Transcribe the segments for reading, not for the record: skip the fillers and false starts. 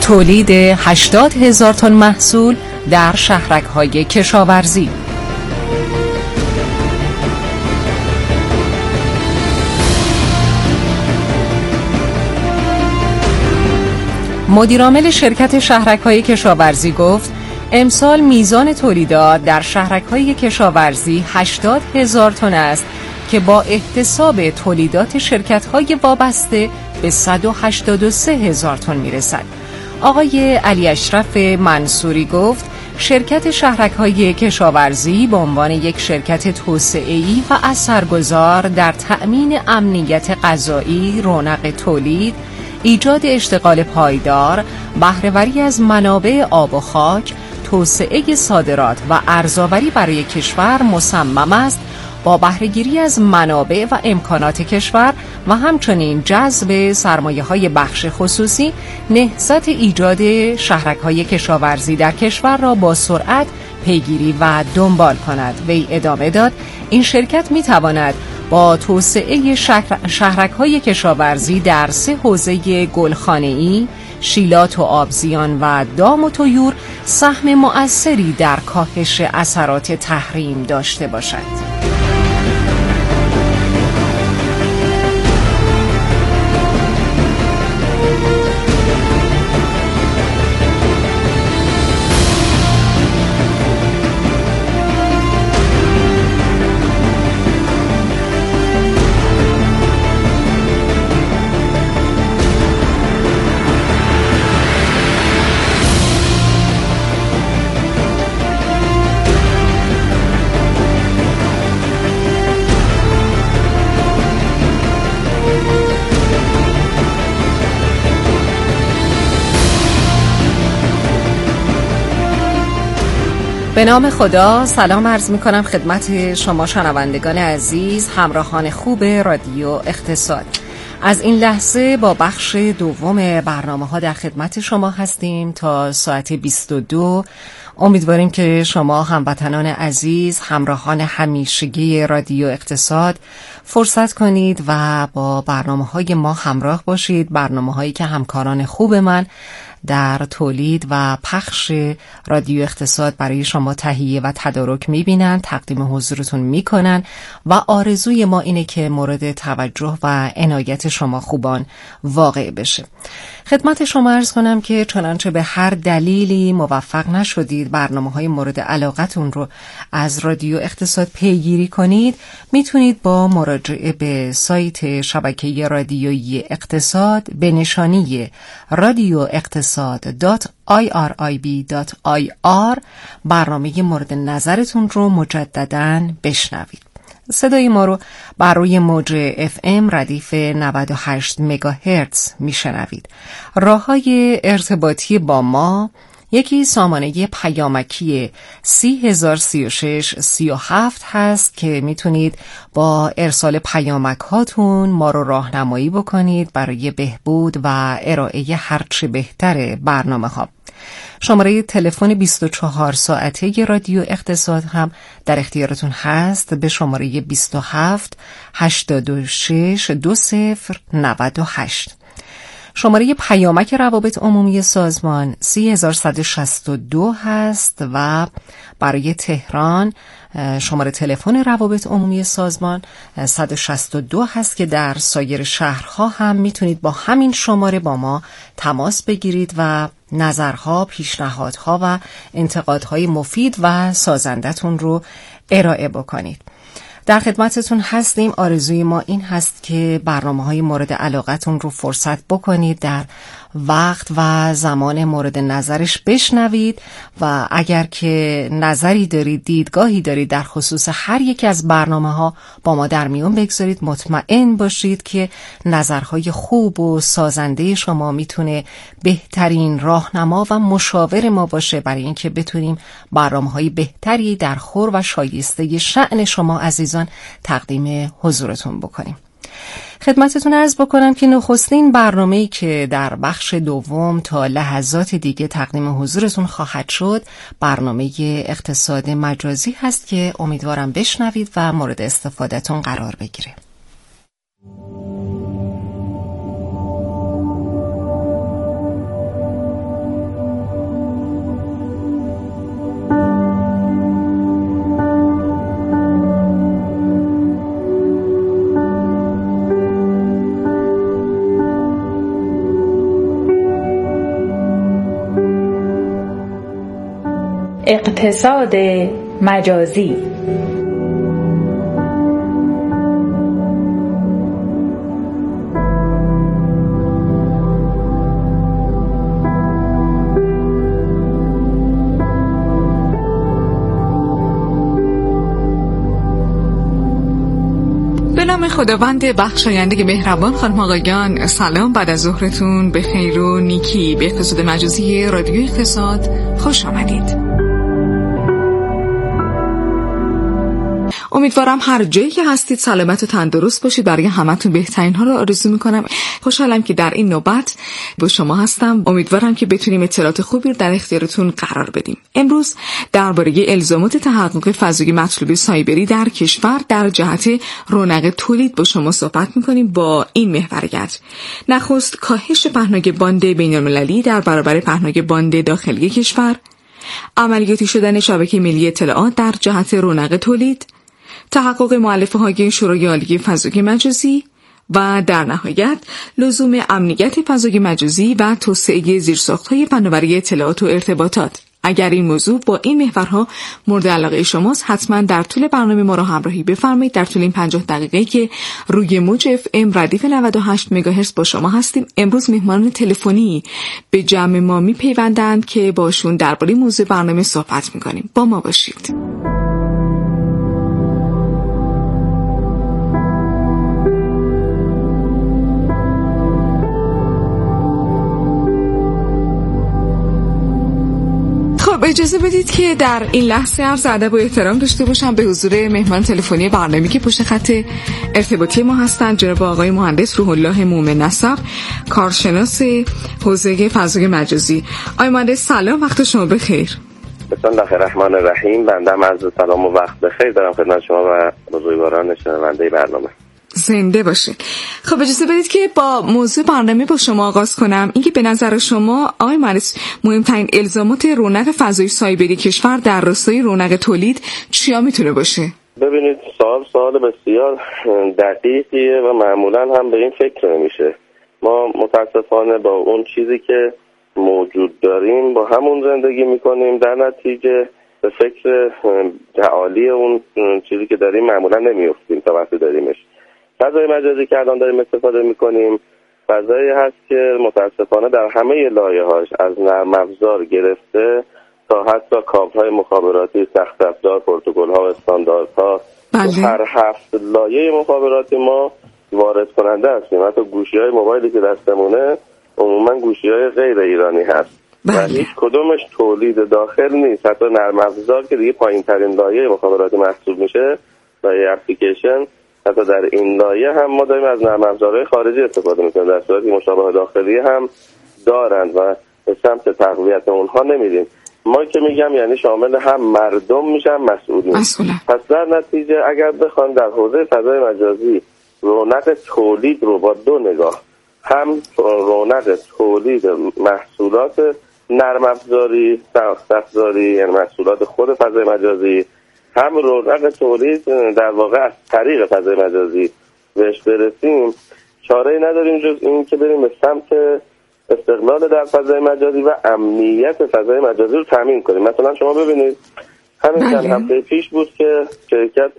تولید 80,000 تن محصول در شهرک‌های کشاورزی. مدیرعامل شرکت شهرک‌های کشاورزی گفت امسال میزان تولیدات در شهرک‌های کشاورزی 80,000 تن است که با احتساب تولیدات شرکت‌های وابسته به 183,000 تن میرسد. آقای علی اشرف منصوری گفت شرکت شهرک‌های کشاورزی به عنوان یک شرکت توسعه‌ای و اثرگذار در تأمین امنیت غذایی، رونق تولید، ایجاد اشتغال پایدار، بهره‌وری از منابع آب و خاک، توسعه صادرات و ارزآوری برای کشور مصمم است با بهره‌گیری از منابع و امکانات کشور و همچنین جذب سرمایه‌های بخش خصوصی نهضت ایجاد شهرک‌های کشاورزی در کشور را با سرعت پیگیری و دنبال کند. وی ادامه داد این شرکت می‌تواند با توسعه شهرک‌های کشاورزی در 3 حوزه گلخانه‌ای، شیلات و آبزیان و دام و طیور سهم مؤثری در کاهش اثرات تحریم داشته باشد. به نام خدا سلام عرض می کنم خدمت شما شنوندگان عزیز، همراهان خوب رادیو اقتصاد. از این لحظه با بخش دوم برنامه ها در خدمت شما هستیم تا ساعت 22. امیدواریم که شما هموطنان عزیز، همراهان همیشگی رادیو اقتصاد فرصت کنید و با برنامه های ما همراه باشید، برنامه هایی که همکاران خوب من در تولید و پخش رادیو اقتصاد برای شما تهیه و تدارک میبینن، تقدیم حضورتون میکنن و آرزوی ما اینه که مورد توجه و عنایت شما خوبان واقع بشه. خدمت شما عرض کنم که چنانچه به هر دلیلی موفق نشدید برنامه‌های مورد علاقتون رو از رادیو اقتصاد پیگیری کنید، میتونید با مراجعه به سایت شبکه رادیویی اقتصاد به نشانی radioeqtasad.irib.ir برنامه مورد نظرتون رو مجدداً بشنوید. صدای ما رو بر روی موج FM ردیف 98 مگاهرتز میشنوید. راه‌های ارتباطی با ما یکی سامانه پیامکی 30,036-37 هست که میتونید با ارسال پیامک هاتون ما رو راهنمایی بکنید برای بهبود و ارائه هرچه بهتر برنامه ها. شماره تلفن 24 ساعته رادیو اقتصاد هم در اختیارتون هست به شماره 27 86 2098. شماره پیامک روابط عمومی سازمان 3162 هست و برای تهران شماره تلفن روابط عمومی سازمان 162 هست که در سایر شهرها هم میتونید با همین شماره با ما تماس بگیرید و نظرها، پیشنهادها و انتقادهای مفید و سازندتون رو ارائه بکنید. در خدمتتون هستیم. آرزوی ما این هست که برنامه‌های مورد علاقتون رو فرصت بکنید، در وقت و زمان مورد نظرش بشنوید و اگر که نظری دارید، دیدگاهی دارید در خصوص هر یک از برنامه‌ها با ما در میون بگذارید. مطمئن باشید که نظرهای خوب و سازنده شما میتونه بهترین راهنما و مشاور ما باشه برای اینکه بتونیم برنامه‌های بهتری در خور و شایسته شأن شما عزیزان تقدیم حضورتون بکنیم. خدمتتون عرض بکنم که نخستین برنامه‌ای که در بخش دوم تا لحظات دیگه تقدیم حضورتون خواهد شد برنامه اقتصاد مجازی هست که امیدوارم بشنوید و مورد استفادهتون قرار بگیره. اقتصاد مجازی. به نام خداوند بخشاینده مهربان. خانم آقایان سلام، بعد از ظهرتون به خیر و نیکی. به اقتصاد مجازی رادیو اقتصاد خوش آمدید. امیدوارم هر جایی که هستید سلامت و تندرست باشید. برای همتون بهترین ها رو آرزو میکنم. خوشحالم که در این نوبت با شما هستم. امیدوارم که بتونیم اطلاعات خوبی رو در اختیارتون قرار بدیم. امروز درباره الزامات تحقق فضای مطلوب سایبری در کشور در جهت رونق تولید با شما صحبت میکنیم با این محوریت. نخست کاهش پهنای باند بین‌المللی در برابر پهنای باند داخلی کشور، عملیاتی شدن شبکه ملی اطلاعات در جهت رونق تولید، تحقق مؤلفه‌های شورای عالی فضای مجازی و در نهایت لزوم امنیت فضای مجازی و توسعه زیرساخت‌های فناوری اطلاعات و ارتباطات. اگر این موضوع با این محورها مورد علاقه شماست حتما در طول برنامه ما را همراهی بفرمایید. در طول این 50 دقیقه که روی موج FM ردیف 98 مگاهرتز با شما هستیم، امروز مهمان تلفنی به جمع ما میپیوندند که باشون درباره موضوع برنامه صحبت میکنیم. با ما باشید. خب اجازه بدید که در این لحظه عرض ادب و احترام داشته باشم به حضور مهمان تلفنی برنامه‌ای که پشت خط ارتباطی ما هستند، جناب آقای مهندس روح الله مومن نسب، کارشناس حوزه فضای مجازی. آقای مهندس سلام، وقت شما بخیر. بسم الله الرحمن الرحیم. بنده عرض سلام و وقت بخیر دارم خدمت شما و بزرگواران شنونده برنامه. زنده باشید. خب اجازه بدید که با موضوع برنامه با شما آغاز کنم. اینکه به نظر شما آقای مهندس مهمترین الزامات رونق فضای سایبری کشور در راستای رونق تولید چیا میتونه باشه؟ ببینید سوال بسیار دقیقیه و معمولا هم به این فکر نمیشه. ما متاسفانه با اون چیزی که موجود داریم با همون زندگی میکنیم، در نتیجه به فکر تعالی اون چیزی که داریم معمولا نمیافتیم تا وقتی داریمش. فضای مجازی که الان داریم استفاده میکنیم فضایی هست که متاسفانه در همه لایه‌هاش از نرم افزار گرفته تا حتی کابل‌های مخابراتی، سخت افزار، پروتکل‌ها و استانداردها، هر 7 لایه مخابراتی ما وارد کننده هستیم. حتی گوشی‌های موبایلی که دستمونه عموما گوشی‌های غیر ایرانی هست و هیچ کدومش تولید داخل نیست. حتی نرم افزار که دیگه پایین‌ترین لایه مخابراتی محسوب میشه، لایه اپلیکیشن، حتی در این لایه هم ما داریم از نرم افزارهای خارجی استفاده میکنیم، در صورتی مشابه داخلی هم دارند و به سمت تقویت اونها نمیریم. ما که میگم یعنی شامل هم مردم میشن مسئولین. پس در نتیجه اگر بخوایم در حوزه فضای مجازی رونق تولید رو با دو نگاه، هم رونق تولید محصولات نرم افزاری، سخت افزاری یعنی محصولات خود فضای مجازی، هم رونق تولید در واقع از طریق فضای مجازی بهش برسیم، چاره‌ای نداریم جز این که بریم به سمت استقلال در فضای مجازی و امنیت فضای مجازی رو تامین کنیم. مثلا شما ببینید همین چند هفته پیش بود که شرکت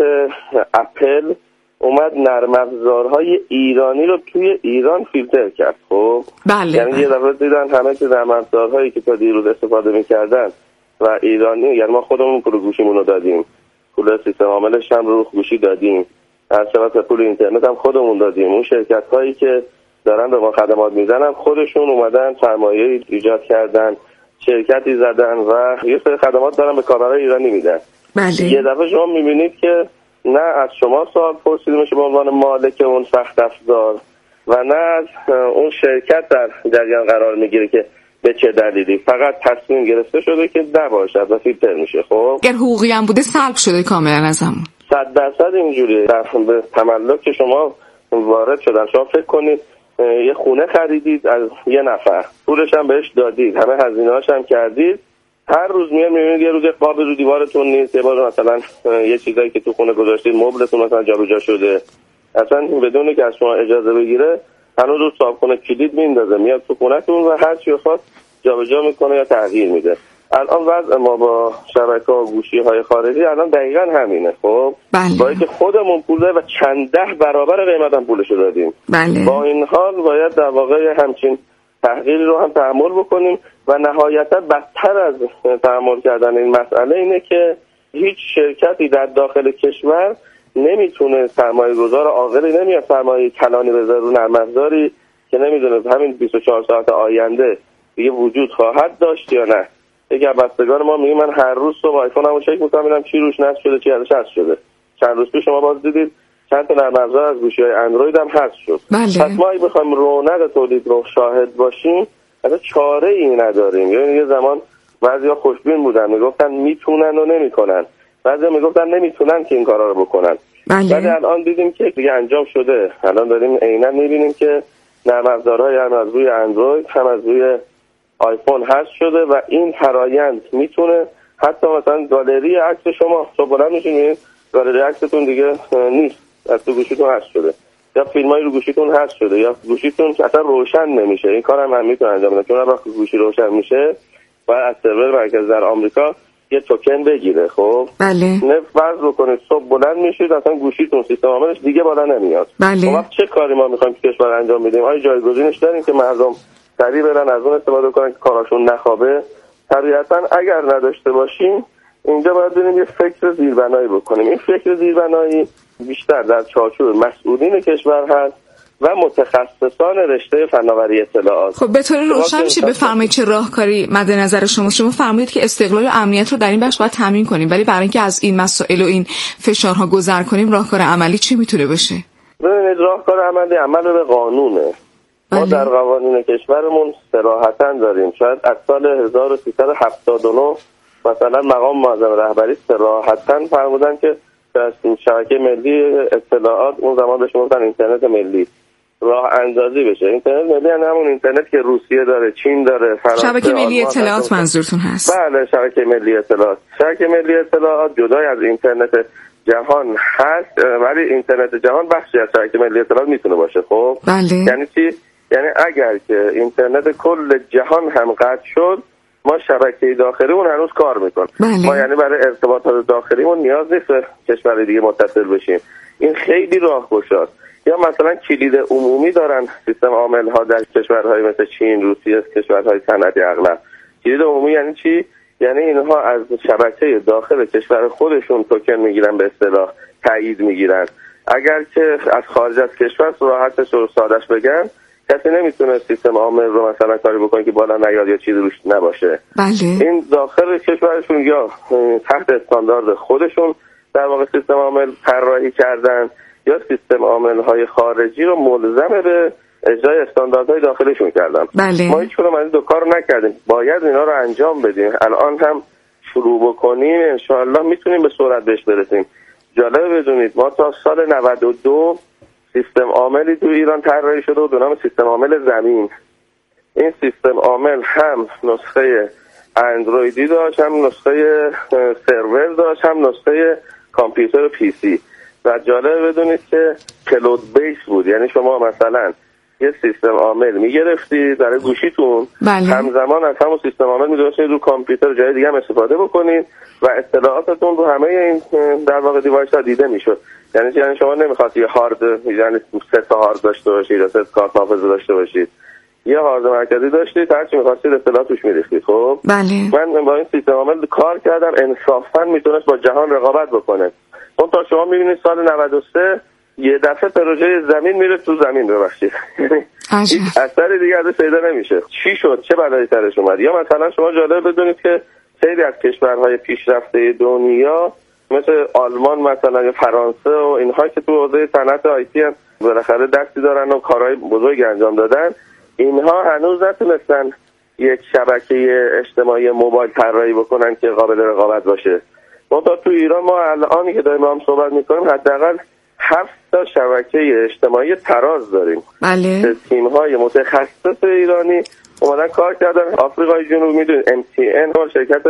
اپل اومد نرم افزارهای ایرانی رو توی ایران فیلتر کرد. خب یعنی یه دفعه دیدن همه که نرم افزارهایی که تا دیروز استفاده می‌کردن و ایرانی، یعنی ما خودمون پول گوشیمون رو دادیم، پول سیستم عاملش هم رو گوشی دادیم، هر چقدر پول اینترنت هم خودمون دادیم، اون شرکت هایی که دارن به ما خدمات میزنن خودشون اومدن سرمایه ایجاد کردن، شرکتی زدن و یه سری خدمات دارن به کاربرای ایرانی میدن. یه دفعه شما میبینید که نه از شما سوال پرسیده میشه به عنوان مالک اون سخت افزار و نه از اون شرکت در جریان قرار میگیره که به چه دلیلی، فقط تصمیم گرفته شده که نباشد و فیلتر میشه. خب اگر حقوقی هم بوده سلب شده کاملا از همون 100% اینجوریه. در تملک شما وارد شدن، شما فکر کنید یه خونه خریدید از یه نفر، پولش هم بهش دادید، همه هزینه‌هاش هم کردید، هر روز میاد میبینید یه روز قاب رو دیوارتون نیست، یه بار مثلا یه چیزایی که تو خونه گذاشتید مبلتون مثلا جابجا شده، اصلا بدون که از شما اجازه بگیره هنوز رو صاحب خونه کلید میندازه، میاد تو خونه‌تون و هر چی خواست جابجا میکنه یا تغییر میده. الان وضع ما با شبکه و گوشی های خارجی الان دقیقا همینه. خب با اینکه خودمون پول داریم و چند ده برابر قیمت هم پولشو دادیم. با این حال باید در واقع همچین تحقیری رو هم تحمل بکنیم و نهایتا بدتر از تحمل کردن این مسئله اینه که هیچ شرکتی در داخل کشور نمیتونه سرمایه گذار عاقلی نمیاد سرمایه کلانی بذاره رو نرم افزاری که نمیدونه همین 24 ساعت آینده دیگه وجود خواهد داشت یا نه. یکی از بستگان ما میگه من هر روز صبح آیفونمو چک میکنم ببینم چی روش نصب شده چی ازش حذف شده. چند روز پیش شما باز دیدید چند تا نرم افزار از گوشی‌های اندروید هم حذف شد. پس ما اگه بخوایم رونق تولید رو شاهد باشیم اصلا چاره ای نداریم. یعنی یه زمان بعضیا خوشبین بودن میگفتن میتونن و نمیکنن، بعضیا میگفتن نمیتونن که این کارا رو بکنن. ولی الان دیدیم که دیگه انجام شده. الان داریم عیناً میبینیم که نرم افزارهای هم از روی اندروید هم از روی آیفون حذف شده و این فرایند میتونه حتی مثلا گالری عکس شما بلند میشین گالری عکستون دیگه نیست، از تو گوشیتون حذف شده، یا فیلمایی رو گوشیتون حذف شده، یا گوشیتون اصلا روشن نمیشه. این کارم هم میتونه انجام بده، چون وقتی گوشی روشن میشه باید از سرور مرکز در آمریکا یه توکن بگیره. خب نه فرض بکنید صبح بلند میشید اصلا گوشیتون سیستم عاملش دیگه بالا نمیاد. خب چه کاری ما میخوایم که کشور انجام بدیم؟ آیا جایگزینش داریم که مردم سریع برن از اون استفاده کنن که کاراشون نخوابه؟ طبیعتا اگر نداشته باشیم اینجا باید بریم یه فکر زیربنایی بکنیم. این فکر زیربنایی بیشتر در چارچوب مسئولین کشور هست و متخصصان رشته فناوری اطلاعات. خب به طور روشن میشه بفرمایید چه راهکاری مد نظر شما فرمودید که استقلال و امنیت رو در این بخش باید تامین کنیم، ولی برای اینکه از این مسائل و این فشارها گذر کنیم راهکار عملی چی میتونه باشه؟ ببینید راهکار عملی عمل به قانونه. ما در قوانین کشورمون صراحتاً داریم، شاید از سال 1379 مثلا مقام معظم رهبری صراحتاً فرمودن که در شبکه ملی اطلاعات اون زمان بهش میگفتن اینترنت ملی راه اندازی بشه. اینترنت ملی یعنی همون اینترنت که روسیه داره، چین داره، فرانسه. شبکه ملی اطلاعات منظورتون هست؟ بله شبکه ملی اطلاعات. شبکه ملی اطلاعات جدای از اینترنت جهان هست، ولی اینترنت جهان بخشی از شبکه ملی اطلاعات میتونه باشه. خب یعنی چی؟ یعنی اگر که اینترنت کل جهان هم قطع شد ما شبکه داخلیمون هنوز کار میکنه. ما یعنی برای ارتباطات داخلیمون نیاز نیست کشور دیگه متصل بشیم. این خیلی راهگشاست. یا مثلا کلید عمومی دارن سیستم عامل ها در کشورهای مثل چین، روسیه، کشورهای صنعتی اغلب. کلید عمومی یعنی چی؟ یعنی اینها از شبکه داخل کشور خودشون توکن میگیرن، به اصطلاح تایید میگیرن. اگر که از خارج از کشور راحتش و سادهش بگن کسی نمیتونه سیستم عامل رو مثلا کاری بکنه که بالا نیاد یا چیزی روش نباشه. این داخل کشورشون یا تحت استاندارد خودشون در واقع سیستم عامل طراحی کردن یا سیستم عامل های خارجی رو ملزم به اجرای استانداردهای داخلشون کردن. ما هیچ کدوم از این دو کارو نکردیم، باید اینا رو انجام بدیم. الان هم شروع بکنیم انشاءالله میتونیم به سرعت بهش برسیم. جالب بدونید ما تا سال 92 سیستم عاملی تو ایران طراحی شده و به نام سیستم عامل زمین. این سیستم عامل هم نسخه اندرویدی داشت، هم نسخه سرور داشت، هم نسخه کامپیوتر پی سی. و جالب بدونید که کلود بیس بود، یعنی شما مثلا یه سیستم عامل میگرفتید برای گوشیتون، همزمان از همون سیستم عامل میدونستید رو کامپیوتر جای دیگه هم استفاده بکنید و اطلاعاتتون رو همه این در واقع دیوایس ها دیده میشد. یعنی شما نمیخواد یه هارد، یعنی 3 تا هارد داشته باشید یا 3 کارت حافظه داشته باشید، یه هارد مرکزی داشتید هر چی می‌خواستید اطلاعات توش می‌ریختید. خب من با این سیستم عامل کار کردم، انصافاً میتونست با جهان رقابت بکنه. اون تا شما می‌بینید سال 93 یه دفعه پروژه زمین میره تو زمین، ببخشید هیچ اثر دیگه ازش پیدا نمیشه. چی شد؟ چه بلایی سرش اومد؟ یا مثلا شما جالب بدونید که خیلی از کشورهای پیشرفته دنیا مثل آلمان مثلا یا فرانسه و اینها که تو حوزه صنعت آیتی هم بالاخره دستی دارن و کارهای بزرگی انجام دادن، اینها هنوز نتونستن یک شبکه اجتماعی موبایل طراحی بکنن که قابل رقابت باشه. ما تو ایران ما الان که داریم هم صحبت میکنیم حداقل 7 تا شبکه اجتماعی تراز داریم. تیم‌های متخصص ایرانی اومدن کار کردن. آفریقای جنوبی میدونید MTN و شرکت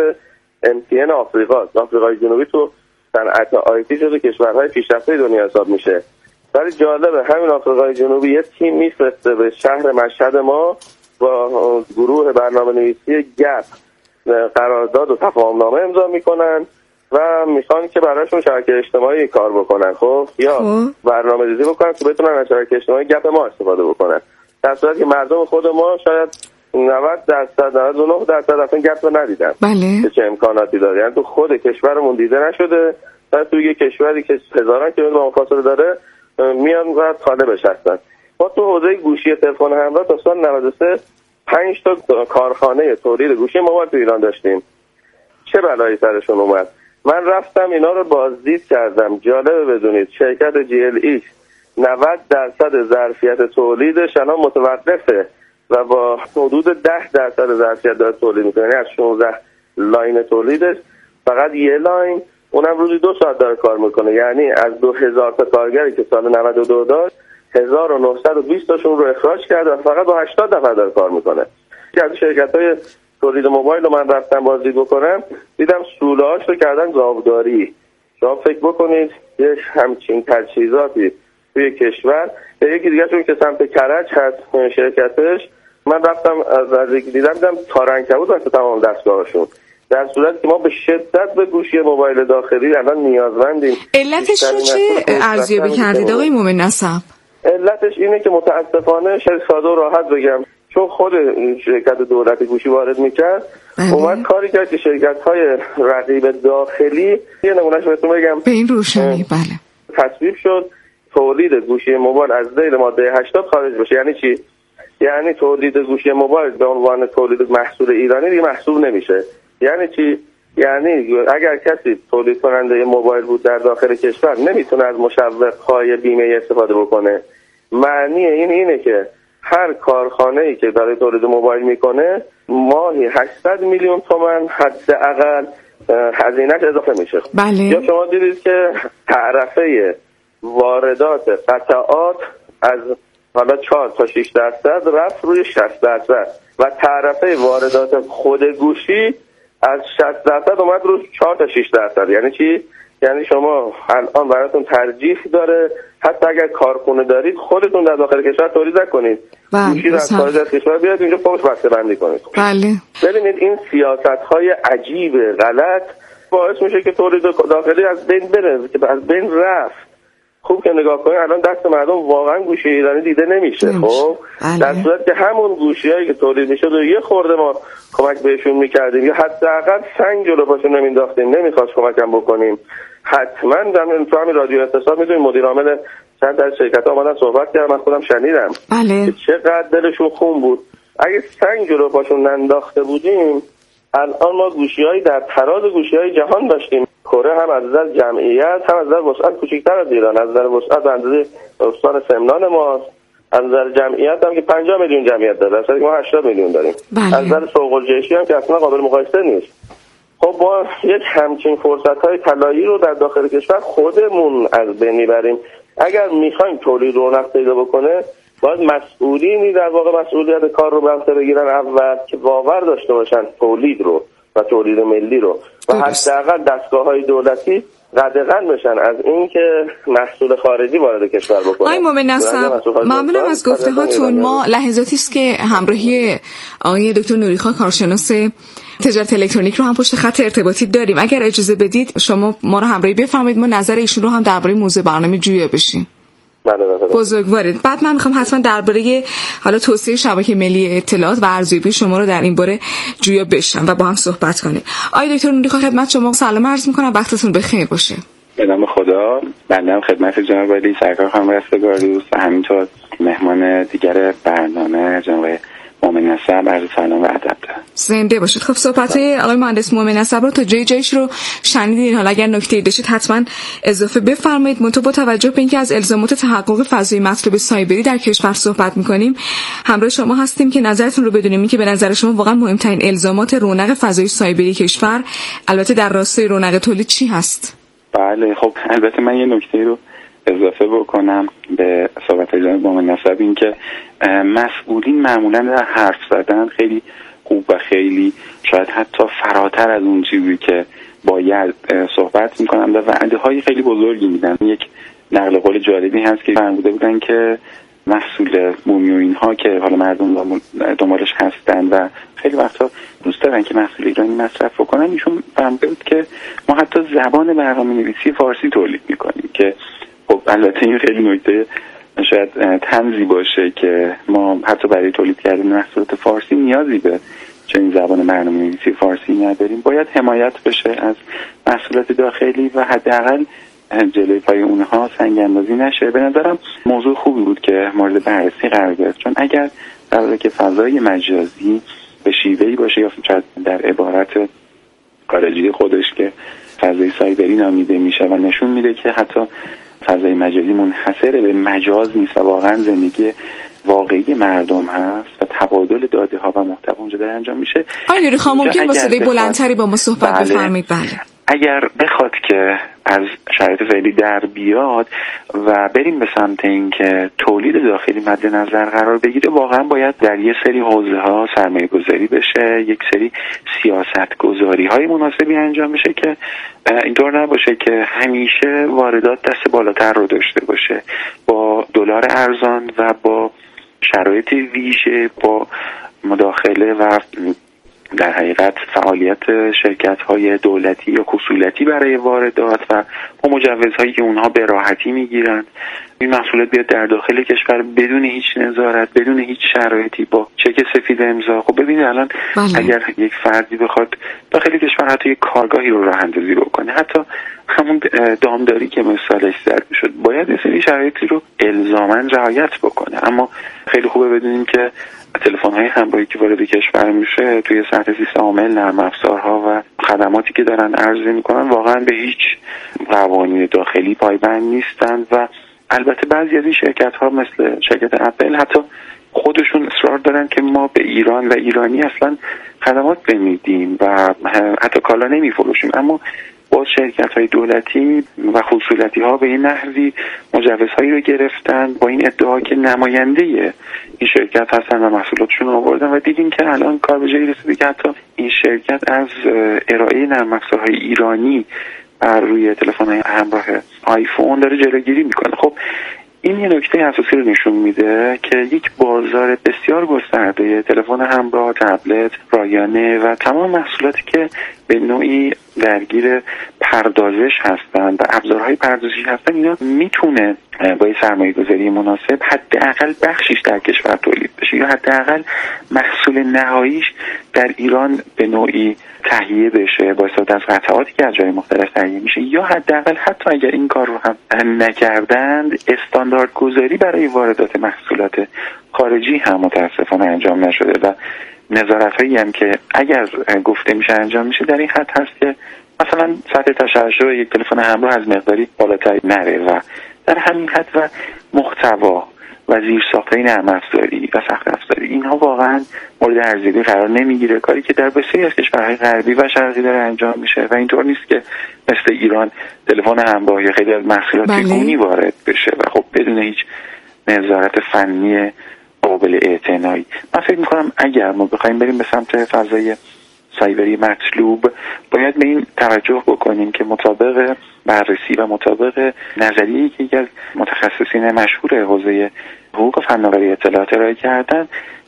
MTN آفریقای جنوبی تو صنعت آیتی جزو کشورهای پیشرفته دنیا حساب میشه. ولی جالبه همین آفریقای جنوبی یه تیم میفرسته به شهر مشهد ما با گروه برنامه‌نویسی گپ قرارداد و تفاهمنامه امضا میکنن و میخوان که براشون شبکه اجتماعی کار بکنن، خب یا برنامه‌ریزی بکنن که بتونن از شبکه اجتماعی گپ ما استفاده بکنن، در صورتی که مردم خود ما شاید 90% 99% اصلا گپ رو ندیدن. بله. چه امکاناتی داره، یعنی تو خود کشورمون دیده نشده و توی یه کشوری که هزاران کیلومتر با فاصله داره میان و طالبش هستن. ما تو حوزه گوشی تلفن همراه تا سال 93 5 تا کارخانه تولید گوشی موبایل تو ایران داشتیم. چه بلایی سرشون اومد. من رفتم اینا رو بازدید کردم. جالبه بدونید شرکت GLX 90% ظرفیت تولیدش الان متوقفه و با حدود 10% ظرفیت داره تولید میکنه. یعنی از 16 لاین تولیدش فقط یه لاین، اونم روزی 2 ساعت داره کار میکنه. یعنی از 2000 تا کارگری که سال 92 داشت 1920 تاشون رو اخراج کرده و فقط با 80 نفر داره کار میکنه. که از شرکت‌های تولید موبایل رو من رفتم بازدید بکنم، دیدم سوله‌هاش رو کردن گاوداری. شما فکر بکنید یک همچین تجهیزاتی توی کشور. یکی دیگه چون که سمت کرج هست شرکتش، من رفتم از یکی دیدم تارنکبوت واسه تمام دستگاهاشون، در صورتی که ما به شدت به گوشی موبایل داخلی الان نیازمندیم. علتش رو چه ارزیابی کردید آقای مومن نسب؟ علتش اینه که متاسفانه شاید ساده و راحت بگم، چون خود شرکت دولتی گوشی وارد میکرد اومد کاری کرد که شرکت‌های رقیب داخلی، یه نمونهش بهتون بگم به این روشنی تصویب شد تولید گوشی موبایل از زیر ماده 80 خارج بشه. یعنی چی؟ یعنی تولید گوشی موبایل به عنوان تولید محصول ایرانی دیگه محسوب نمیشه. یعنی چی؟ یعنی اگر کسی تولید کننده موبایل بود در داخل کشور نمیتونه از مشوق‌های بیمه استفاده بکنه. معنی اینه که هر کارخانه‌ای که برای تولید موبایل میکنه ماهی 800 میلیون تومان حداقل هزینه‌اش اضافه میشه. بله. یا شما دیدید که تعرفه واردات قطعات از حالا 4 تا 6% رفت روی 60% و تعرفه واردات خود گوشی از 60% اومد رو 4 تا 6%. یعنی چی؟ یعنی شما الان براتون ترجیح داره حتی اگر کارخونه دارید خودتون در داخل کشور تولید نکنید، گوشی رو از خارج از کشور بیارید اینجا پشت بسته بندی کنید. بله. ببینید این سیاست‌های عجیب غلط باعث میشه که تولید داخلی از بین بره، که از بین رفت. خوب که نگاه کنید الان دست مردم واقعا گوشی ایرانی دیده نمیشه. خب در صورتی که همون گوشیایی که تولید میشه رو یه خورده ما کمک بهشون میکردیم یا حداقل سنگ جلو پاشون نمینداختیم، نمیخواست کمکم بکنیم. حتما تو همین رادیو اقتصاد میدونید مدیر عامل چند از شرکت‌ها اومدن صحبت کردن، من خودم شنیدم. بله. چقدر دلشون خون بود. اگه سنگ جلو پاشون ننداخته بودیم الان ما گوشی‌های در تراز گوشی‌های جهان داشتیم. کره هم از نظر جمعیت هم از نظر وسعت کوچکتر از ایران، از نظر وسعت به اندازه استان سمنان ماست، از نظر جمعیت هم که 50 میلیون جمعیت داره، در ما 80 میلیون داریم. بله. از نظر سوق الجیشی هم که اصلا قابل مقایسه نیست. خب ما یک همچین فرصت‌های طلایی رو در داخل کشور خودمون از بین میبریم. اگر میخوایم تولید رونق پیدا بکنه باید مسئولینی در واقع مسئولیت کار رو به عهده بگیرن، اول که باور داشته باشن تولید رو و تولید ملی رو و حداقل دستگاه‌های دولتی قدغن بشن از اینکه محصول خارجی وارد کشور بکنه. آقای مومن نسب ممنونم از گفته‌هاتون. ما لحظاتی است که همراهی آقای دکتر نوریخان کارشناس تجارت الکترونیک رو هم پشت خط ارتباطی داریم. اگر اجازه بدید شما ما رو همراهی بفرمایید، ما نظر ایشون رو هم درباره موضوع برنامه جویا بشیم. بزرگوارید. بعد من میخوام حتما درباره حالا توسعه شبکه ملی اطلاعات و ارزیابی شما رو در این باره جویا بشم و با هم صحبت کنیم. آقای دکتر نوریخان خدمت شما سلام عرض میکنم، وقتتون بخیر باشه. به نام خدا. بنده هم خدمت جناب علی سرکار خانم رستگاریوس و همینطور مهمان دیگر برنامه جناب مومن نسب عرض سلام و ادب دارم. زنده باشید. خب صحبت‌های آقای مهندس مومن نسب رو تا جایش رو شنیدین. حالا اگر نکته‌ای داشتید حتما اضافه بفرمایید. منتها با توجه به اینکه از الزامات تحقق فضای مطلوب سایبری در کشور صحبت می‌کنیم، همراه شما هستیم که نظرتون رو بدونیم که به نظر شما واقعا مهمترین الزامات رونق فضای سایبری کشور البته در راستای رونق تولید چی هست؟ بله خب البته من یه نکته رو اضافه بکنم به صحبت جناب مومن نسب، این که مسئولین معمولا در حرف زدن خیلی خوب و خیلی شاید حتی فراتر از اون چیزی که باید صحبت میکنن و وعده های خیلی بزرگی میدن. یک نقل قول جالبی هست که فرموده بودن که محصول بومی و اینها که حالا مردم دنبالش هستن و خیلی وقتا دوست دارن که محصول ایرانی مصرف بکنن. ایشون فهمیده بود که ما حتی زبان برنامه‌نویسی فارسی تولید میکنیم که خب البته این خیلی نکته شاید طنزی باشه که ما حتی برای تولید کردن محصولات فارسی نیازی به چنین زبان برنامه‌نویسی فارسی نداریم. باید حمایت بشه از محصولات داخلی و حداقل جلوی پای اونها سنگ اندازی نشه. به نظرم موضوع خوبی بود که مورد بررسی قرار گرفت، چون اگر قراره که فضای مجازی به شیوهی باشه یا شاید در عبارت خارجی خودش که فضای سایبری نامیده میشه و نشون میده که حتی فضای مجازی منحصر به مجاز نیست و واقعا زندگی واقعی مردم هست و تبادل داده ها و محتوا اونجا داره انجام میشه. آقای نوری خان ممکن با صدای بلندتری با ما صحبت بفرمایید؟ بله. اگر بخواد که از شرایط فعلی در بیاد و بریم به سمت این که تولید داخلی مد نظر قرار بگیره، واقعا باید در یه سری حوزه ها سرمایه گذاری بشه، یک سری سیاست گذاری های مناسبی انجام بشه که اینطور نباشه که همیشه واردات دست بالاتر رو داشته باشه. با دلار ارزان و با شرایط ویژه، با مداخله و در حقیقت فعالیت شرکت‌های دولتی یا خصوصی برای واردات و مجوزهایی که اونها به راحتی میگیرن، این محصولات بیاد در داخل کشور بدون هیچ نظارت، بدون هیچ شرایطی، با چک سفید امضا. خب ببینید الان اگر یک فردی بخواد داخل کشور حتی یک کارگاهی رو راه اندازی بکنه، حتی همون دامداری که مثالش زد شد، باید یه سری شرایطی رو الزاماً رعایت بکنه. اما خیلی خوبه بدونیم که تلفن‌های همراهی که وارد کشور میشه توی سطح سیستم عامل، نرم افزارها و خدماتی که دارن عرضه میکنن واقعا به هیچ قوانین داخلی پایبند نیستن و البته بعضی از این شرکت‌ها مثل شرکت اپل حتی خودشون اصرار دارن که ما به ایران و ایرانی اصلا خدمات نمیدیم و حتی کالا نمیفروشیم، اما با شرکت‌های دولتی و خصوصی‌ها به این نحوی مجوزهایی رو گرفتن با این ادعا که نماینده این شرکت هستن و محصولاتشون رو آوردن و دیدیم که الان کار به جایی رسیده که حتی این شرکت از ارائه نرم افزارهای ایرانی بر روی تلفن‌های همراه آیفون داره جلوگیری میکنه. خب این یه نکته اساسی رو نشون میده که یک بازار بسیار گسترده تلفن همراه، تبلت، رایانه و تمام محصولاتی که به نوعی درگیر پردازش هستن و ابزارهای پردازشی هستن، اینا میتونه با سرمایه گذاری مناسب حداقل بخشیش در کشور تولید بشه یا حداقل محصول نهاییش در ایران به نوعی تهیه بشه با استفاده از قطعاتی که از جای مختلف تهیه میشه، یا حداقل حتی اگر این کار رو هم نکردند استاندارد گذاری برای واردات محصولات خارجی هم متاسفانه انجام نشده و نظارت‌هایی هم که اگر گفته میشه انجام میشه در این حد هست که مثلا سطح تشعشع یک تلفن همراه از مقداری بالاتر نره و در همین حد و محتوا و زیرساخت‌های نرم افزاری و سخت افزاری اینها واقعا مورد ارزیابی قرار نمیگیره، کاری که در بسیاری از کشورهای غربی و شرقی داره انجام میشه و اینطور نیست که مثل ایران تلفن همراه یا خیلی از محصولات گونی وارد بشه و خب بدون هیچ نظارت فنی قابل اعتنایی. من فکر میکنم اگر ما بخوایم بریم به سمت فضای سایبری مطلوب، باید به این توجه بکنیم که مطابق بررسی و مطابق نظریه‌ای که یکی از متخصصین مشهور حوزه حقوق فناوری اطلاعات ارائه کردن،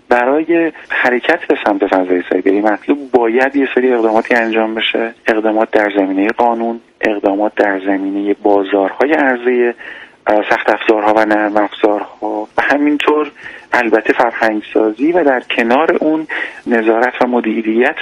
برای حرکت به سمت فضای سایبری مطلوب باید یه سری اقداماتی انجام بشه، اقدامات در زمینه قانون، اقدامات در زمینه بازارهای عرضه سخت افزارها و نرم افزارها و همینطور البته فرهنگ سازی و در کنار اون نظارت و مدیریت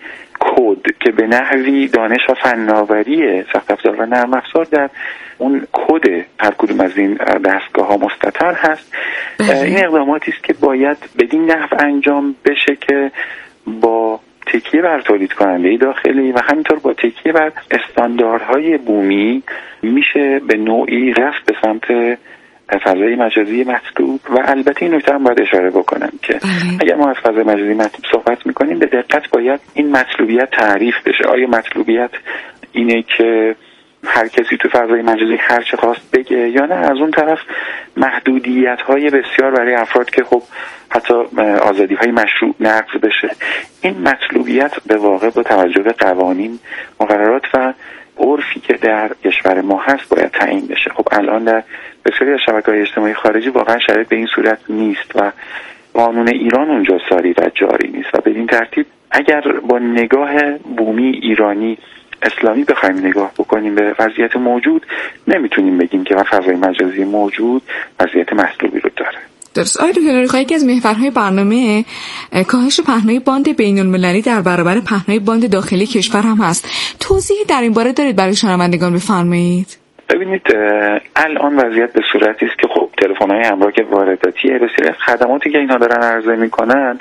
کد که به نحوی دانش و فناوری سخت افزار و نرم افزار در اون کد هر کدوم از این دستگاه‌ها مستتر هست. این اقداماتی است که باید بدین نحو انجام بشه که با تکیه بر تولید کننده داخلی و همینطور با تکیه بر استانداردهای بومی میشه به نوعی رفت به سمت فضای مجازی مطلوب. و البته این نکته هم باید اشاره بکنم که اگر ما از فضای مجازی مطلوب صحبت میکنیم به دقت باید این مطلوبیت تعریف بشه. آیا مطلوبیت اینه که هر کسی تو فضای مجازی هر چه خواست بگه، یا نه از اون طرف محدودیت‌های بسیار برای افراد که خب حتی آزادی‌های مشروع نقض بشه؟ این مطلوبیت به واقع با توجه به قوانین، مقررات و عرفی که در کشور ما هست باید تعیین بشه. خب الان در بسیاری از شبکه‌های اجتماعی خارجی واقعا شرایط به این صورت نیست و قانون ایران اونجا ساری و جاری نیست و بدین ترتیب اگر با نگاه بومی ایرانی اسلامی بخوایم نگاه بکنیم به وضعیت موجود، نمیتونیم بگیم که فضای مجازی موجود وضعیت مطلوبی رو داره. درست. آقای دکتر نوری‌خواه، یکی از محورهای برنامه کاهش پهنای باند بین‌المللی در برابر پهنای باند داخلی کشور هم هست. توضیحی در این باره دارید برای شنوندگان بفرمایید؟ ببینید الان وضعیت به صورتی است که خب تلفن‌های همراه وارداتیه، بسیاری خدماتی که اینا دارن عرضه میکنن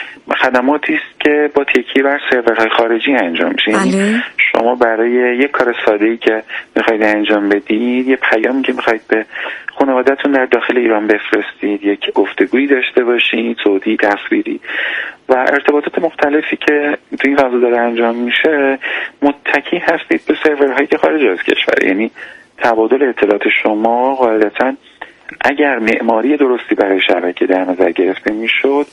خدماتی است که با تکیه بر سرورهای خارجی انجام میشه. یعنی شما برای یک کار ساده‌ای که میخواید انجام بدید، یه پیامی که میخواید به خانواده‌تون در داخل ایران بفرستید، یک گفتگویی داشته باشید، صوتی، تصویری و ارتباطات مختلفی که تو این فضا داره انجام میشه، متکی هستید به سرورهایی که خارج از کشور. یعنی تبادل اطلاعات شما غالباً اگر معماری درستی برای شبکه در نظر گرفته میشد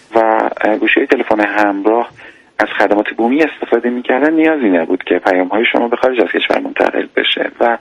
و گوشی تلفن همراه از خدمات بومی استفاده میکردن، نیازی نبود که پیام‌های شما به خارج از کشور منتقل بشه و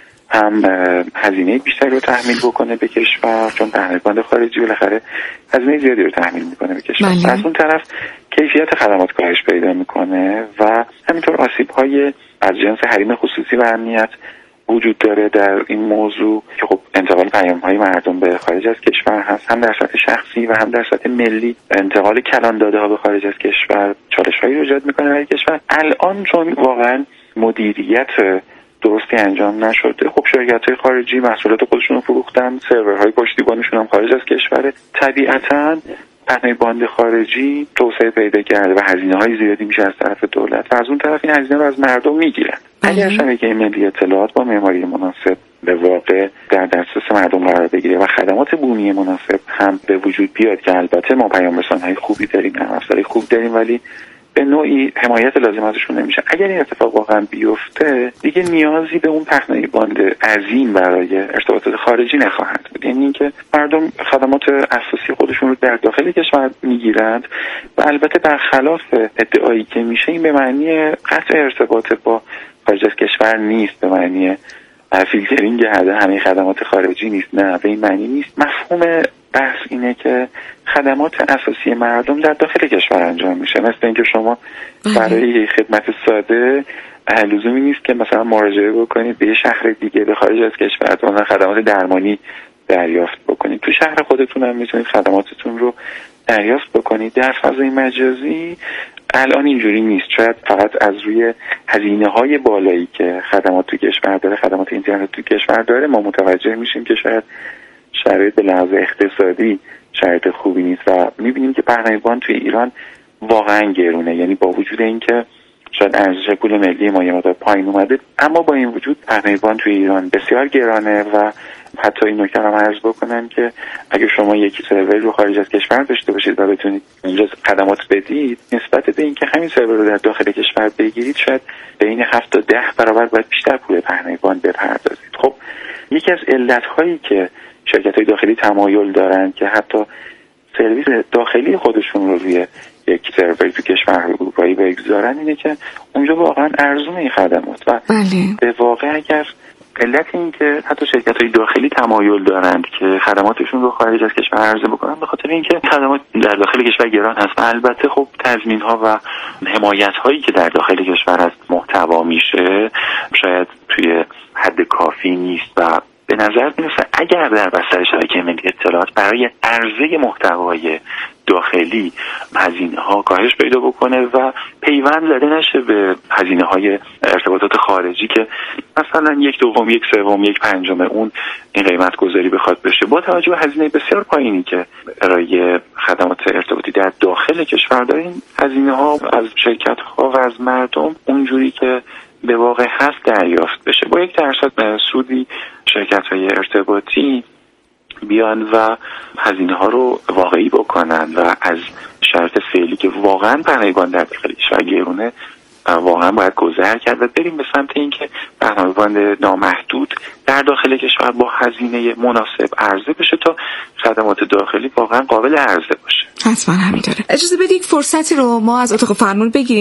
هم هزینه بیشتری رو تحمیل بکنه به کشور، چون پهنای باند خارجی بالاخره هزینه زیادی رو تحمیل میکنه به کشور. از اون طرف کیفیت خدمات کاهش پیدا میکنه و همینطور آسیب‌های از جنس حریم خصوصی و امنیت وجود داره در این موضوع که خب انتقال پیام‌های مردم به خارج از کشور هست، هم در سطح شخصی و هم در سطح ملی. انتقال کلان داده ها به خارج از کشور چالش‌هایی ایجاد میکنه برای کشور. الان چون واقعا مدیریت درستی انجام نشده، خب شرکت‌های خارجی محصولات خودشون رو فروختن، سرورهای پشتیبانیشون هم خارج از کشوره، طبیعتاً پهنای باند خارجی توسعه پیدا کرده و هزینه‌های زیادی میشه از طرف دولت و از اون طرف این هزینه رو از مردم میگیرن. اگر شبکه ملی اطلاعات با معماری مناسب به واقع در دسترس مردم قرار بگیره و خدمات بومی مناسب هم به وجود بیاد که البته ما پیام‌رسان‌های خوبی داریم، افزارهای خوب داریم، ولی به نوعی حمایت لازم ازشون نمیشه. اگر این اتفاق واقعا بیفته، دیگه نیازی به اون پهنای باند عظیم برای ارتباطات خارجی نخواهد بود. یعنی اینکه مردم خدمات اساسی خودشون رو در داخل کشور میگیرند و البته برخلاف ادعایی که میشه این به معنی قطع ارتباط با خارج از کشور نیست، به معنی فیلترینگ همه خدمات خارجی نیست، نه به این معنی نیست. مفهوم بحث اینه که خدمات اساسی مردم در داخل کشور انجام میشه، مثل اینکه شما برای خدمت ساده لزومی نیست که مثلا مراجعه بکنید به یه شهر دیگه به خارج از کشور تا خدمات درمانی دریافت بکنید. تو شهر خودتون هم میتونید خدماتتون رو دریافت بکنید. در فضای مجازی الان اینجوری نیست. شاید فقط از روی هزینه‌های بالایی که خدمات تو کشور داره، خدمات اینترنت تو کشور داره، ما متوجه میشیم که شاید شرایط به لحاظ اقتصادی شرایط خوبی نیست و میبینیم که پهنای باند توی ایران واقعا گرونه. یعنی با وجود اینکه شاید ارزش پول ملی ما یه مقدار پایین اومده، اما با این وجود پهنای باند توی ایران بسیار گرانه و حتی این نکته رو عرض بکنم که اگه شما یک سرور رو خارج از کشور داشته باشید و بتونید اونجا خدمات بدید، نسبت به اینکه همین سرور رو در داخل کشور بگیرید شاید بین 7 تا 10 برابر باید بیشتر پول پهنای باند بپردازید. خب یکی از علت‌هایی که شرکت‌های داخلی تمایل دارن که حتی سرویس داخلی خودشون رو روی یک سرور تو کشور اروپایی بگذارن اینه که اونجا واقعا ارزونه این خدمات و به واقع اگر علت این که حتی شرکت‌های داخلی تمایل دارند که خدماتشون رو خارج از کشور عرضه بکنن به خاطر اینکه خدمات در داخل کشور گران هست و البته خب تضمین‌ها و حمایت‌هایی که در داخل کشور هست محتوا میشه شاید توی حد کافی نیست و به نظر میرسه اگر در بستر شبکه ملی اطلاعات برای عرضه محتوای داخلی هزینه‌ها کاهش پیدا بکنه و پیوند زده نشه به هزینه‌های ارتباطات خارجی که مثلا 1/2 1/3 1/5 اون این قیمت گذاری بخواد بشه، با توجه به هزینه بسیار پایینی که برای خدمات ارتباطی در داخل کشور داریم، هزینه‌ها از شرکت‌ها و از مردم اونجوری که به واقع هست دریافت بشه. با 1% سودی شرکت‌های ارتباطی بیان و هزینه‌ها رو واقعی بکنن و از شرط فعلی که واقعا پهنای باند در داخل کشور گرونه واقعا باید گذر کرد و بریم به سمت اینکه پهنای باند نامحدود در داخل کشور با هزینه مناسب عرضه بشه تا خدمات داخلی واقعا قابل عرضه باشه. حتما همینطوره. اجازه بدید یک فرصتی رو ما از اتاق فرمان بگیریم.